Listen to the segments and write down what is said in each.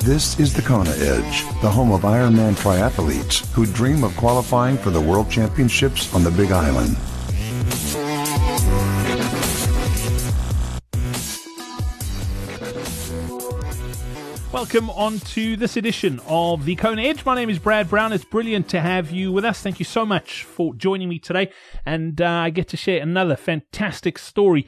This is the Kona Edge, the home of Ironman triathletes who dream of qualifying for the World Championships on the Big Island. Welcome on to this edition of the Kona Edge. My name is Brad Brown. It's brilliant to have you with us. Thank you so much for joining me today. And I get to share another fantastic story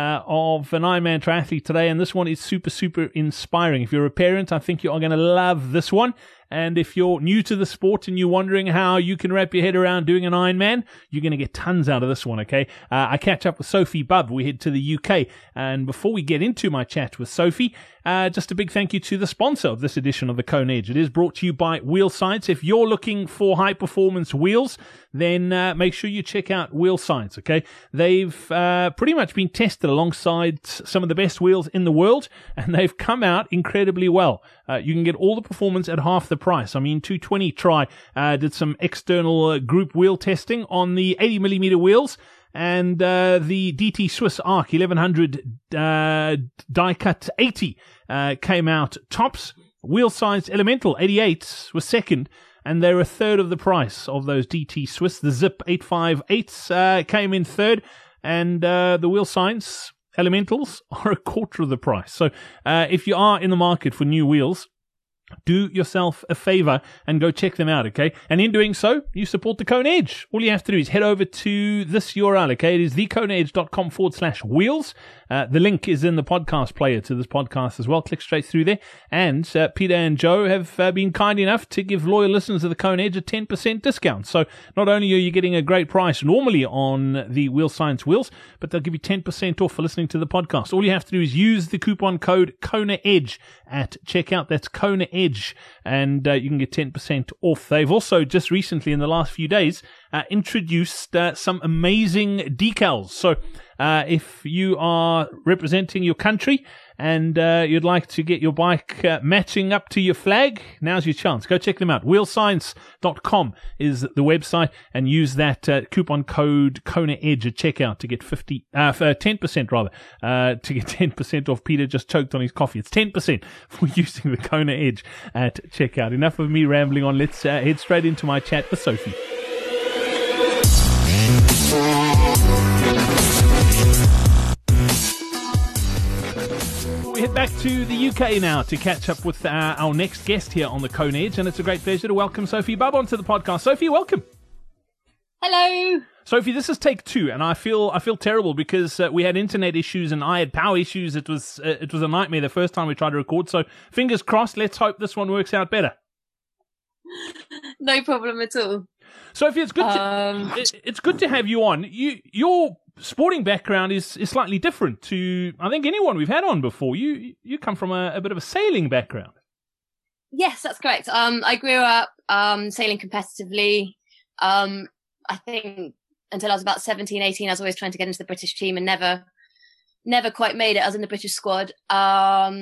of an Ironman triathlete today. And this one is super, super inspiring. If you're a parent, I think you are going to love this one. And if you're new to the sport and you're wondering how you can wrap your head around doing an Ironman, you're going to get tons out of this one, okay? I catch up with Sophie Bubb. We head to the UK. And before we get into my chat with Sophie, just a big thank you to the sponsor of this edition of the Kona Edge. It is brought to you by Wheel Science. If you're looking for high-performance wheels, then make sure you check out Wheel Science, okay? They've pretty much been tested alongside some of the best wheels in the world, and they've come out incredibly well. You can get all the performance at half the price. I mean, 220 Tri did some external group wheel testing on the 80mm wheels, and the DT Swiss Arc 1100 die-cut 80 came out tops. Wheel Science Elemental 88 was second, and they're a third of the price of those DT Swiss. The Zip 858s came in third, and the Wheel Science Elementals are a quarter of the price. So if you are in the market for new wheels, do yourself a favor and go check them out, okay? And in doing so, you support the Kona Edge. All you have to do is head over to this URL, okay? It is thekonaedge.com/wheels. The link is in the podcast player to this podcast as well. Click straight through there. And Peter and Joe have been kind enough to give loyal listeners of the Kona Edge a 10% discount. So not only are you getting a great price normally on the Wheel Science wheels, but they'll give you 10% off for listening to the podcast. All you have to do is use the coupon code Kona Edge at checkout. That's Kona Edge, and you can get 10% off. They've also just recently, in the last few days, introduced some amazing decals. So if you are representing your country and you'd like to get your bike matching up to your flag, now's your chance. Go check them out. Wheelscience.com is the website, and use that coupon code Kona Edge at checkout to get 10% rather, to get 10% off. Peter just choked on his coffee. It's 10% for using the Kona Edge at checkout. Enough of me rambling on. Let's head straight into my chat with Sophie. We head back to the UK now to catch up with our next guest here on the Kona Edge, and it's a great pleasure to welcome Sophie Bubb onto the podcast. Sophie, welcome. Hello. Sophie, this is take two, and I feel terrible because we had internet issues and I had power issues. It was a nightmare the first time we tried to record. So fingers crossed. Let's hope this one works out better. No problem at all. Sophie, it's good to have you on. Your sporting background is slightly different to, I think, anyone we've had on before. You come from a bit of a sailing background. Yes, that's correct. I grew up sailing competitively. I think until I was about 17, 18, I was always trying to get into the British team and never quite made it. I was in the British squad. So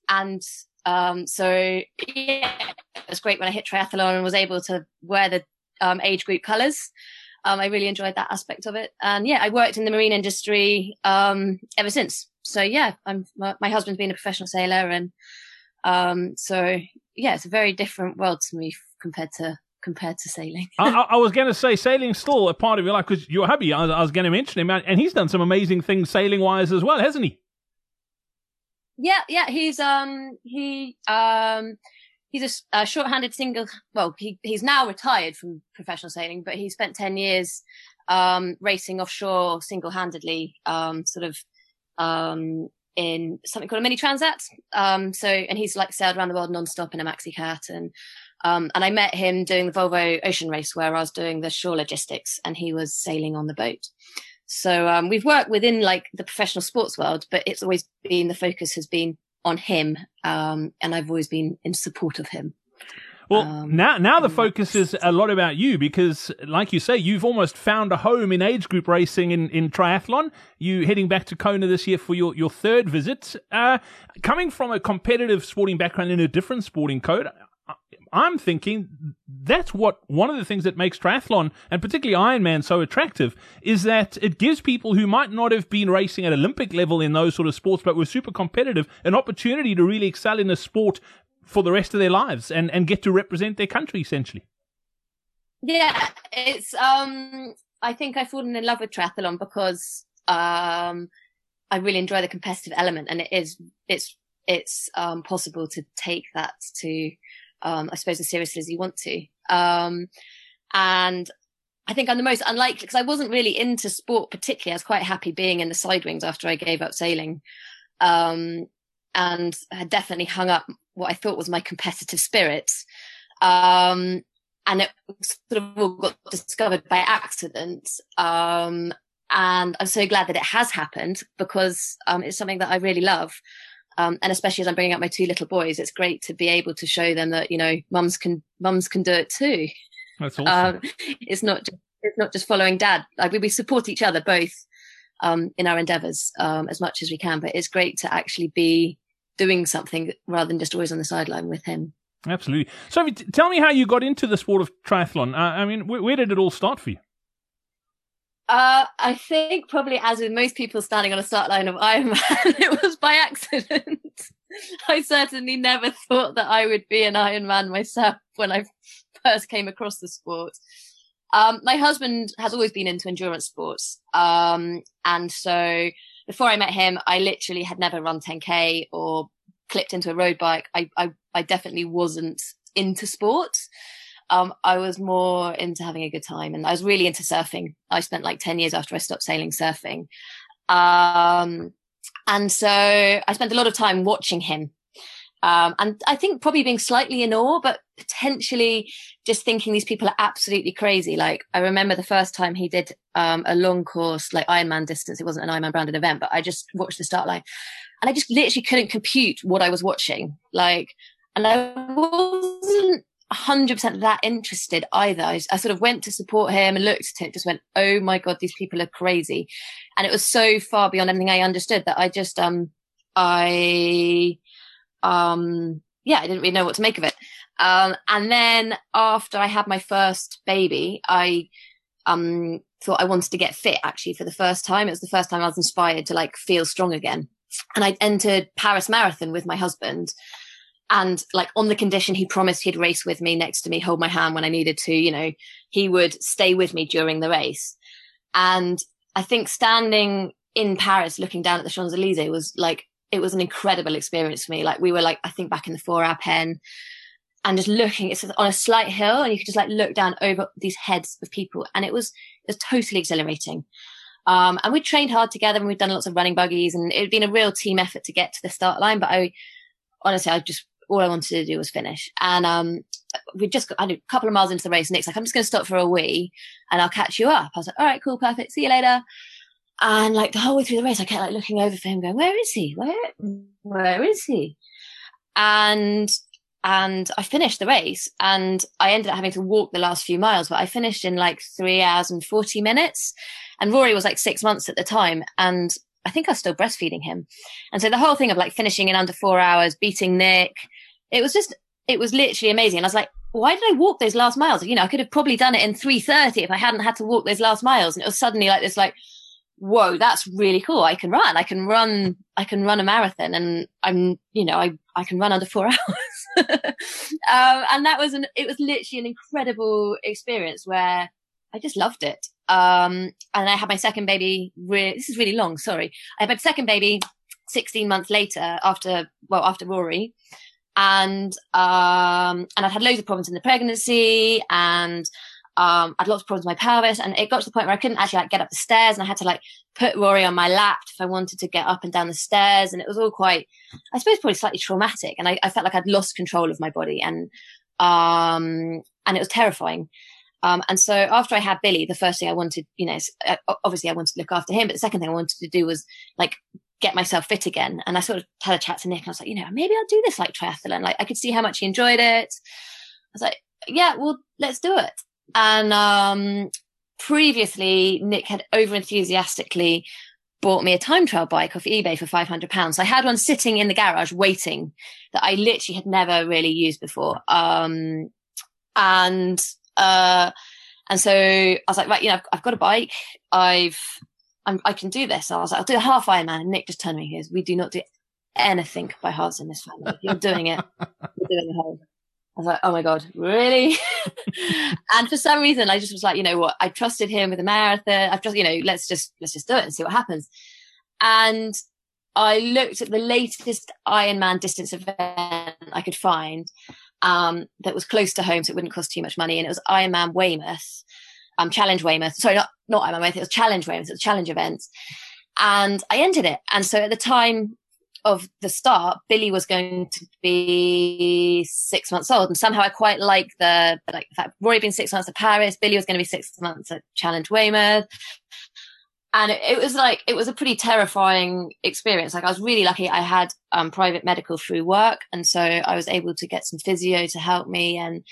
yeah, it was great when I hit triathlon and was able to wear the age group colours. I really enjoyed that aspect of it. And yeah, I worked in the marine industry ever since. So yeah, my husband's been a professional sailor, and so yeah, it's a very different world to me compared to sailing. I was going to say sailing's still a part of your life because your hubby, I was going to mention him, and he's done some amazing things sailing wise as well, hasn't he? Yeah, he's he's a short-handed single. Well, he's now retired from professional sailing, but he spent 10 years racing offshore single-handedly, in something called a mini transat. And he's like sailed around the world non-stop in a maxi cat, and I met him doing the Volvo Ocean Race, where I was doing the shore logistics and he was sailing on the boat. So we've worked within like the professional sports world, but it's always been, the focus has been on him, and I've always been in support of him. Well, now the focus is a lot about you because, like you say, you've almost found a home in age group racing in triathlon. You heading back to Kona this year for your third visit. Coming from a competitive sporting background in a different sporting code, I'm thinking that's one of the things that makes triathlon, and particularly Ironman, so attractive, is that it gives people who might not have been racing at Olympic level in those sort of sports, but were super competitive, an opportunity to really excel in a sport for the rest of their lives and get to represent their country, essentially. Yeah, it's I think I've fallen in love with triathlon because I really enjoy the competitive element, and it's possible to take that to I suppose as seriously as you want to. And I think I'm the most unlikely because I wasn't really into sport particularly. I was quite happy being in the side wings after I gave up sailing. And I had definitely hung up what I thought was my competitive spirit. And it sort of all got discovered by accident. And I'm so glad that it has happened because it's something that I really love. And especially as I'm bringing up my 2 little boys, it's great to be able to show them that, mums can do it too. That's awesome. It's not just following dad. Like we support each other both in our endeavours as much as we can. But it's great to actually be doing something rather than just always on the sideline with him. Absolutely. So tell me how you got into the sport of triathlon. I mean, where did it all start for you? I think probably as with most people standing on a start line of Ironman, it was by accident. I certainly never thought that I would be an Ironman myself when I first came across the sport. My husband has always been into endurance sports. And so before I met him, I literally had never run 10K or clipped into a road bike. I definitely wasn't into sports. I was more into having a good time, and I was really into surfing. I spent like 10 years after I stopped sailing surfing. And so I spent a lot of time watching him. And I think probably being slightly in awe, but potentially just thinking these people are absolutely crazy. Like I remember the first time he did a long course, like Ironman distance. It wasn't an Ironman branded event, but I just watched the start line and I just literally couldn't compute what I was watching. And I wasn't 100% that interested either. I sort of went to support him and looked at it, just went, oh my God, these people are crazy. And it was so far beyond anything I understood that I just, I didn't really know what to make of it. And then after I had my first baby, I thought I wanted to get fit actually for the first time. It was the first time I was inspired to like feel strong again. And I entered Paris Marathon with my husband. And like on the condition he promised he'd race with me next to me, hold my hand when I needed to, he would stay with me during the race. And I think standing in Paris, looking down at the Champs-Elysees was like, it was an incredible experience for me. Like we were like, I think back in the 4-hour pen and just looking, it's on a slight hill and you could just like look down over these heads of people. And it was totally exhilarating. And we trained hard together and we'd done lots of running buggies and it had been a real team effort to get to the start line. But all I wanted to do was finish. And I did a couple of miles into the race. Nick's like, I'm just going to stop for a wee and I'll catch you up. I was like, all right, cool, perfect. See you later. And like the whole way through the race, I kept like looking over for him going, where is he? Where is he? And I finished the race and I ended up having to walk the last few miles, but I finished in like 3 hours and 40 minutes. And Rory was like 6 months at the time. And I think I was still breastfeeding him. And so the whole thing of like finishing in under 4 hours, beating Nick, it was literally amazing. And I was like, why did I walk those last miles? I could have probably done it in 3:30 if I hadn't had to walk those last miles. And it was suddenly like this, like, whoa, that's really cool. I can run a marathon and I can run under 4 hours. And it was literally an incredible experience where I just loved it. And I had my second baby, this is really long, sorry. I had my second baby 16 months later after Rory. And I'd had loads of problems in the pregnancy and I had lots of problems with my pelvis, and it got to the point where I couldn't actually like get up the stairs, and I had to like put Rory on my lap if I wanted to get up and down the stairs. And it was all quite, I suppose, probably slightly traumatic. And I felt like I'd lost control of my body, and it was terrifying. And so after I had Billy, the first thing I wanted, obviously I wanted to look after him, but the second thing I wanted to do was like get myself fit again. And I sort of had a chat to Nick and I was like, maybe I'll do this like triathlon. Like I could see how much he enjoyed it. I was like, yeah, well, let's do it. And previously Nick had over enthusiastically bought me a time trial bike off eBay for £500. So I had one sitting in the garage waiting that I literally had never really used before. And so I was like, right, I've got a bike. I can do this. So I was like, I'll do a half Ironman. And Nick just turned to me and goes, we do not do anything by hearts in this family. If you're doing it, you're doing the whole. I was like, oh my God, really? And for some reason, I just was like, you know what? I trusted him with the marathon. I've just, let's just do it and see what happens. And I looked at the latest Ironman distance event I could find that was close to home, so it wouldn't cost too much money. And it was Ironman Weymouth, Challenge Weymouth. Sorry, not Ironman Weymouth. It was Challenge Weymouth. It was Challenge events. And I entered it. And so at the time of the start, Billy was going to be 6 months old. And somehow I quite like the fact Rory being 6 months at Paris, Billy was going to be 6 months at Challenge Weymouth. And it was a pretty terrifying experience. Like, I was really lucky. I had private medical through work. And so I was able to get some physio to help me. And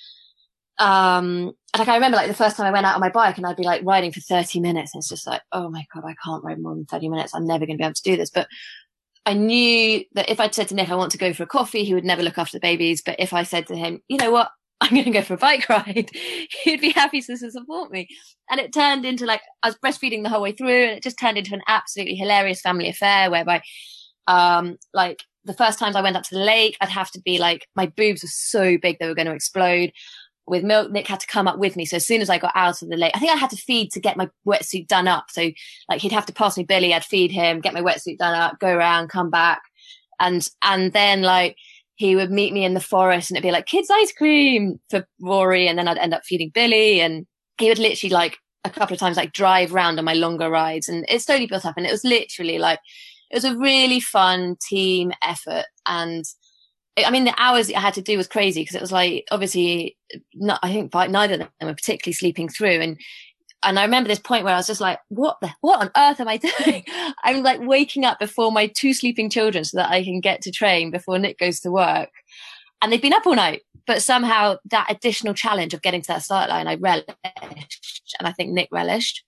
like, I remember, like, the first time I went out on my bike and I'd be like riding for 30 minutes. And it's just like, oh my God, I can't ride more than 30 minutes. I'm never going to be able to do this. But I knew that if I'd said to Nick, I want to go for a coffee, he would never look after the babies. But if I said to him, you know what, I'm going to go for a bike ride, he'd be happy to support me. And it turned into, like, I was breastfeeding the whole way through, and it just turned into an absolutely hilarious family affair whereby, like, the first times I went up to the lake, I'd have to be like, my boobs were so big they were going to explode. With milk, Nick had to come up with me. So as soon as I got out of the lake, I think I had to feed to get my wetsuit done up. So, like, he'd have to pass me Billy, I'd feed him, get my wetsuit done up, go around, come back. And then, like, he would meet me in the forest and it'd be like, kids ice cream for Rory. And then I'd end up feeding Billy. And he would literally, like, a couple of times, like, drive round on my longer rides. And it slowly built up. And it was literally like, it was a really fun team effort. And I mean, the hours I had to do was crazy because it was like, obviously, I think neither of them were particularly sleeping through. And I remember this point where I was just like, what on earth am I doing? I'm like waking up before my 2 sleeping children so that I can get to train before Nick goes to work. And they've been up all night, but somehow that additional challenge of getting to that start line, I relished, and I think Nick relished.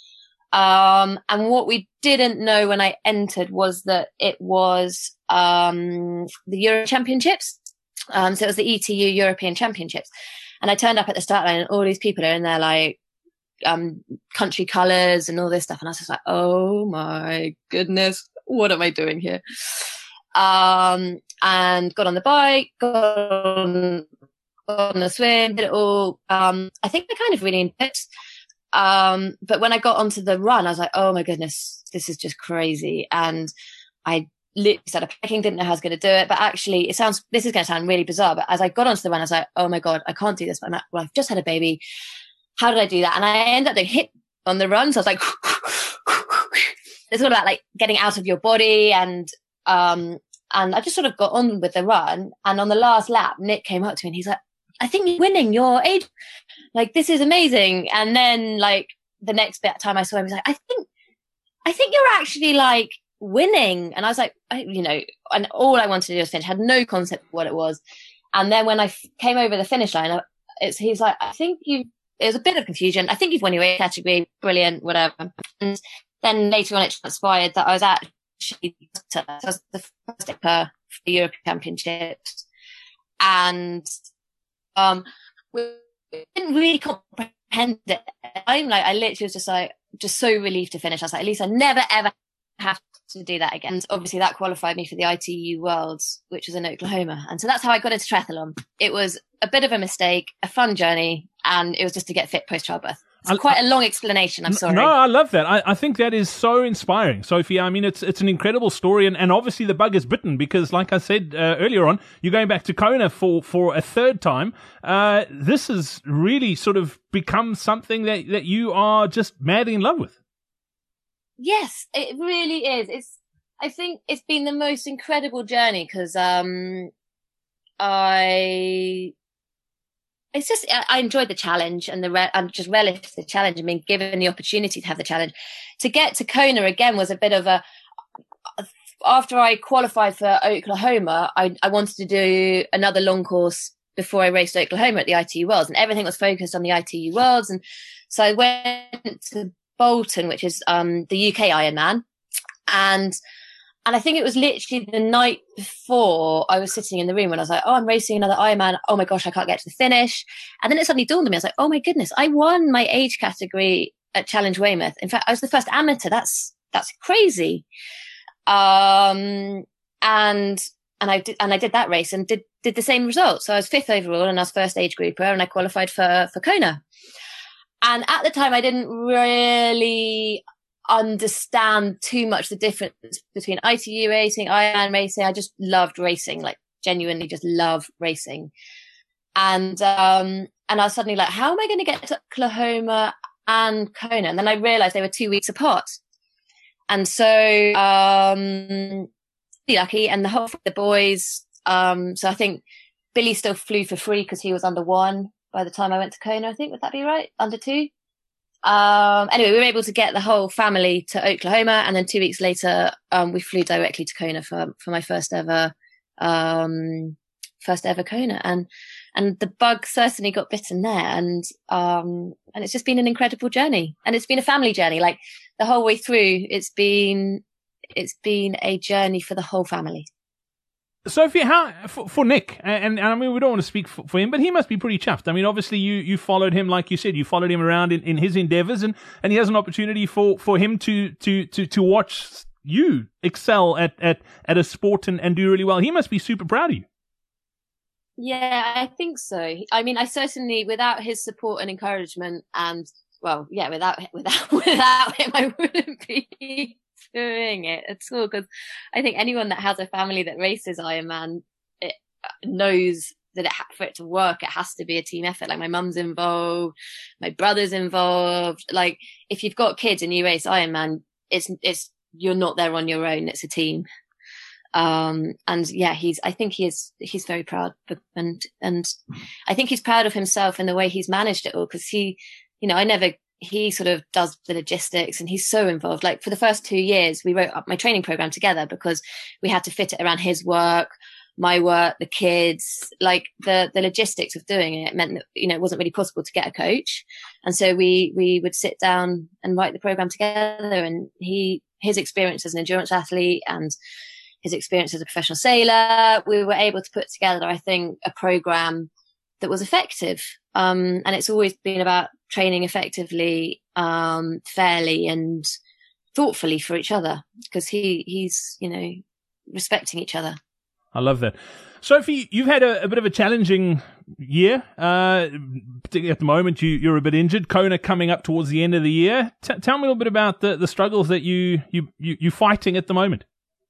And what we didn't know when I entered was that it was the Euro Championships. So it was the ETU European Championships. And I turned up at the start line and all these people are in their, like, country colours and all this stuff. And I was just like, oh my goodness, what am I doing here? And got on the bike, got on the swim, did it all. I think I kind of really enjoyed it. But when I got onto the run, I was like, oh my goodness, this is just crazy. And I literally started packing, didn't know how I was going to do it. But actually, this is going to sound really bizarre. But as I got onto the run, I was like, oh my God, I can't do this. But I've just had a baby. How did I do that? And I ended up doing HIIT on the run. So I was like, it's all about, like, getting out of your body. And I just sort of got on with the run. And on the last lap, Nick came up to me and he's like, I think you're winning your age. Like, this is amazing. And then, like, the next bit of time I saw him, he was like, I think you're actually, like, winning. And I was like, and all I wanted to do was finish. I had no concept of what it was. And then when I came over the finish line, he's like, it was a bit of confusion. I think you've won your age category. Brilliant, whatever. And then later on, it transpired that I was actually the first for the European Championships. And we didn't really comprehend it. I literally was just so relieved to finish. I was like, at least I never ever have to do that again. And obviously that qualified me for the ITU Worlds, which was in Oklahoma. And so that's how I got into triathlon. It was a bit of a mistake, a fun journey, and it was just to get fit post-childbirth. It's quite a long explanation. I'm sorry. No, I love that. I think that is so inspiring, Sophie. I mean, it's an incredible story, and obviously the bug is bitten because, like I said earlier on, you're going back to Kona for a third time. This has really sort of become something that you are just madly in love with. Yes, it really is. I think it's been the most incredible journey because I enjoyed the challenge and I just relished the challenge and being given the opportunity to have the challenge. To get to Kona again was a bit of after I qualified for Oklahoma, I wanted to do another long course before I raced Oklahoma at the ITU Worlds, and everything was focused on the ITU Worlds. And so I went to Bolton, which is the UK Ironman, and I think it was literally the night before I was sitting in the room when I was like, oh, I'm racing another Ironman. Oh my gosh, I can't get to the finish. And then it suddenly dawned on me. I was like, oh my goodness, I won my age category at Challenge Weymouth. In fact, I was the first amateur. That's crazy. And and I did that race and did the same result. So I was 5th overall and I was first age grouper, and I qualified for Kona. And at the time I didn't really understand too much the difference between ITU racing, Ironman racing. I just loved racing, like genuinely just love racing. And I was suddenly like, how am I going to get to Oklahoma and Kona? And then I realized they were 2 weeks apart. And so, lucky, and the boys. So I think Billy still flew for free because he was under 1 by the time I went to Kona, I think. Would that be right? Under 2? Anyway, we were able to get the whole family to Oklahoma. And then 2 weeks later, we flew directly to Kona for my first ever Kona. And the bug certainly got bitten there. And it's just been an incredible journey. And it's been a family journey. Like the whole way through, it's been a journey for the whole family. Sophie, how for Nick, and I mean, we don't want to speak for him, but he must be pretty chuffed. I mean, obviously you followed him, like you said, you followed him around in his endeavors, and he has an opportunity for him to watch you excel at a sport and do really well. He must be super proud of you. Yeah, I think so. I mean, I certainly, without his support and encouragement, and well, yeah, without him, I wouldn't be doing it at all. Because I think anyone that has a family that races Ironman, it knows that for it to work, it has to be a team effort. Like my mum's involved, my brother's involved. Like if you've got kids and you race Ironman, it's you're not there on your own. It's a team. And yeah, I think he's very proud, and I think he's proud of himself in the way he's managed it all. Cause he sort of does the logistics and he's so involved. Like for the first 2 years, we wrote up my training program together because we had to fit it around his work, my work, the kids. Like the logistics of doing it meant that, it wasn't really possible to get a coach. And so we would sit down and write the program together, and his experience as an endurance athlete and his experience as a professional sailor, we were able to put together, I think, a program that was effective. And it's always been about training effectively, fairly and thoughtfully for each other, because he's respecting each other. I love that. Sophie, you've had a bit of a challenging year. Particularly at the moment, you're a bit injured. Kona coming up towards the end of the year. Tell me a little bit about the struggles that you're fighting at the moment.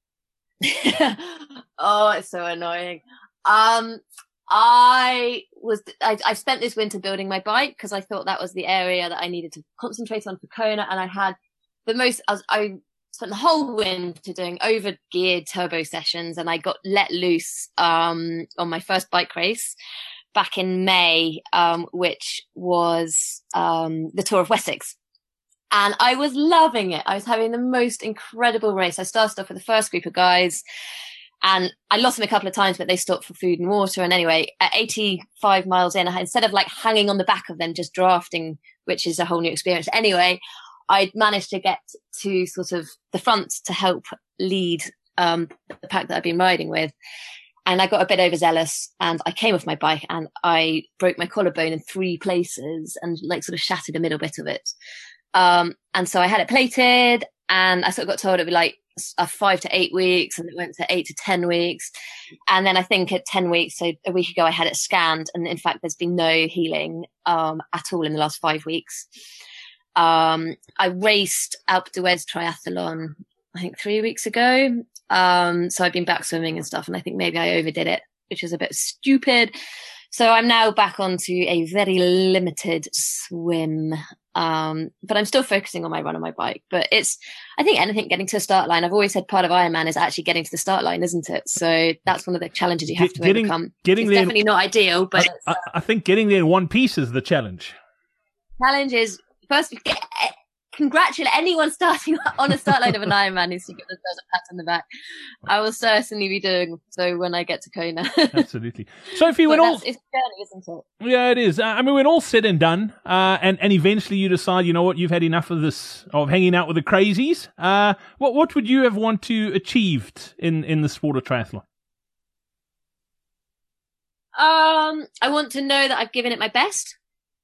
Oh, it's so annoying. I've spent this winter building my bike because I thought that was the area that I needed to concentrate on for Kona, and I had I spent the whole winter doing over geared turbo sessions, and I got let loose on my first bike race back in May, which was the Tour of Wessex. And I was loving it. I was having the most incredible race. I started off with the first group of guys, and I lost them a couple of times, but they stopped for food and water. And anyway, at 85 miles in, instead of like hanging on the back of them, just drafting, which is a whole new experience. Anyway, I managed to get to sort of the front to help lead the pack that I've been riding with. And I got a bit overzealous, and I came off my bike and I broke my collarbone in 3 places and like sort of shattered a middle bit of it. And so I had it plated, and I sort of got told it'd be like 5 to 8 weeks, and it went to 8 to 10 weeks. And then I think at 10 weeks, so a week ago, I had it scanned, and in fact, there's been no healing, at all in the last 5 weeks. I raced Alpe d'Huez triathlon, I think 3 weeks ago. So I've been back swimming and stuff, and I think maybe I overdid it, which is a bit stupid. So I'm now back onto a very limited swim. But I'm still focusing on my run on my bike. But I think getting to the start line, I've always said part of Ironman is actually getting to the start line, isn't it? So that's one of the challenges you have to overcome. It's definitely not ideal, but I think getting there in one piece is the challenge. Challenge is first congratulate anyone starting on a start line of an Ironman who's to give themselves a pat on the back. I will certainly be doing so when I get to Kona. Absolutely. Sophie, it's a journey, isn't it? Yeah, it is. I mean, when all's said and done, and eventually you decide, you know what, you've had enough of this, of hanging out with the crazies. What would you have want to achieved in the sport of triathlon? I want to know that I've given it my best.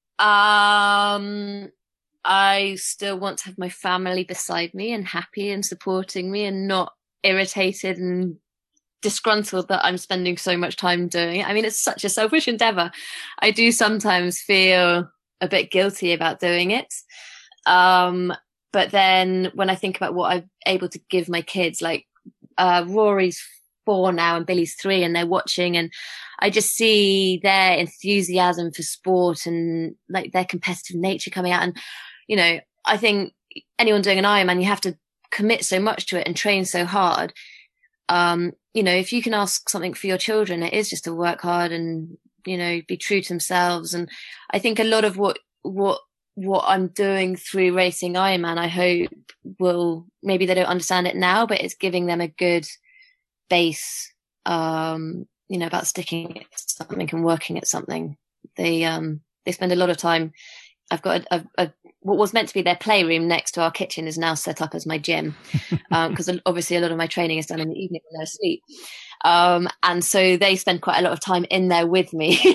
I still want to have my family beside me and happy and supporting me and not irritated and disgruntled that I'm spending so much time doing it. I mean, it's such a selfish endeavor. I do sometimes feel a bit guilty about doing it. But then when I think about what I'm able to give my kids, like Rory's 4 now and Billy's 3, and they're watching, and I just see their enthusiasm for sport and like their competitive nature coming out. And, you know, I think anyone doing an Ironman, you have to commit so much to it and train so hard. You know, if you can ask something for your children, it is just to work hard and, you know, be true to themselves. And I think a lot of what I'm doing through racing Ironman, I hope will, maybe they don't understand it now, but it's giving them a good base, you know, about sticking at something and working at something. They spend a lot of time. I've got a what was meant to be their playroom next to our kitchen is now set up as my gym, because obviously a lot of my training is done in the evening when they're asleep. And so they spend quite a lot of time in there with me.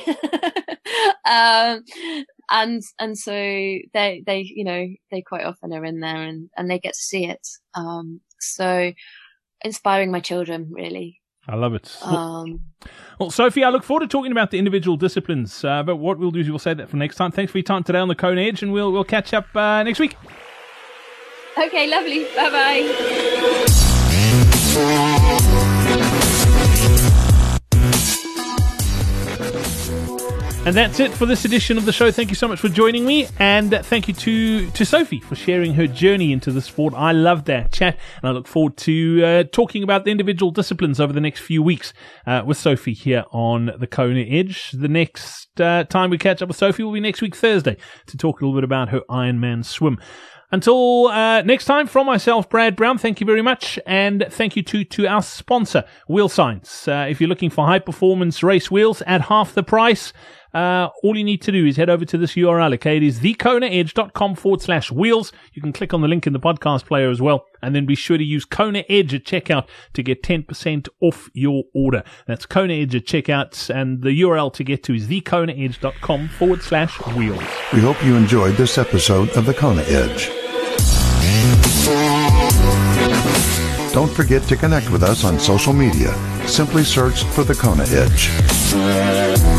And so they, you know, they quite often are in there and they get to see it. So inspiring my children, really. I love it. Well, Sophie, I look forward to talking about the individual disciplines. But what we'll do is we'll save that for next time. Thanks for your time today on the Kona Edge, and we'll catch up next week. Okay, lovely. Bye-bye. And that's it for this edition of the show. Thank you so much for joining me, and thank you to Sophie for sharing her journey into the sport. I loved that chat, and I look forward to talking about the individual disciplines over the next few weeks with Sophie here on the Kona Edge. The next time we catch up with Sophie will be next week, Thursday, to talk a little bit about her Ironman swim. Until next time, from myself, Brad Brown, thank you very much, and thank you to our sponsor, Wheel Science. If you're looking for high-performance race wheels at half the price, all you need to do is head over to this URL, okay? It is thekonaedge.com/wheels. You can click on the link in the podcast player as well, and then be sure to use Kona Edge at checkout to get 10% off your order. That's Kona Edge at checkout, and the URL to get to is thekonaedge.com/wheels. We hope you enjoyed this episode of the Kona Edge. Don't forget to connect with us on social media. Simply search for the Kona Edge.